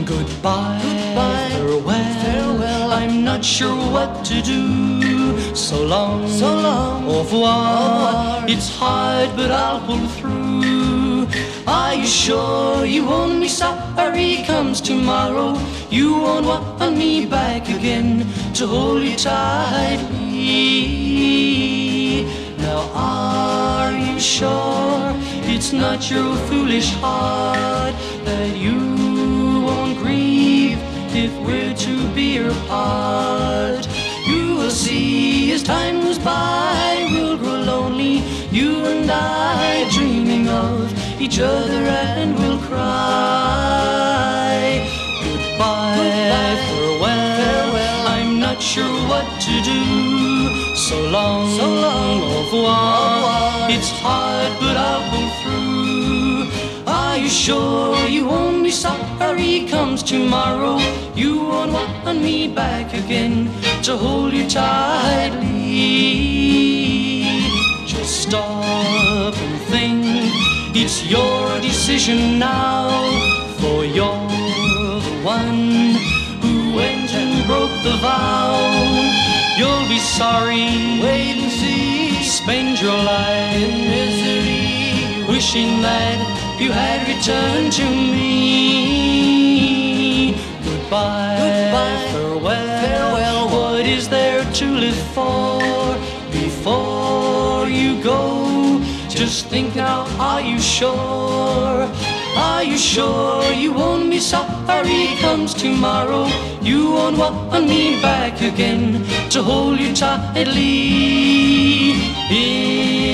Goodbye, Goodbye, farewell, farewell. I'm not sure what to do. So long, So long, au revoir. au revoir. It's hard, but I'll pull through. Are you sure you won't be sorry comes tomorrow? You won't want me back again to hold you tightly. Now are you sure it's not your foolish heart that you won't grieve if we're to be apart? You will see as time goes by, we'll grow lonely, you and I, dreaming of each other, and we'll cry. Goodbye, Goodbye, farewell, farewell. I'm not sure what to do. So long, So long, au revoir. au revoir. It's hard, but I'll pull through. Are you sure you won't be sorry comes tomorrow? You won't want me back again to hold you tightly. Just stop and think, it's your decision now. For you're the one who went and broke the vow. You'll be sorry, Wait and see, spend your life in misery, wishing that you had returned to me. Goodbye, Goodbye, farewell, farewell. What is there to live for before you go? Just think now, are you sure? Are you sure you won't be sorry comes tomorrow? You won't want me back again to hold you tightly.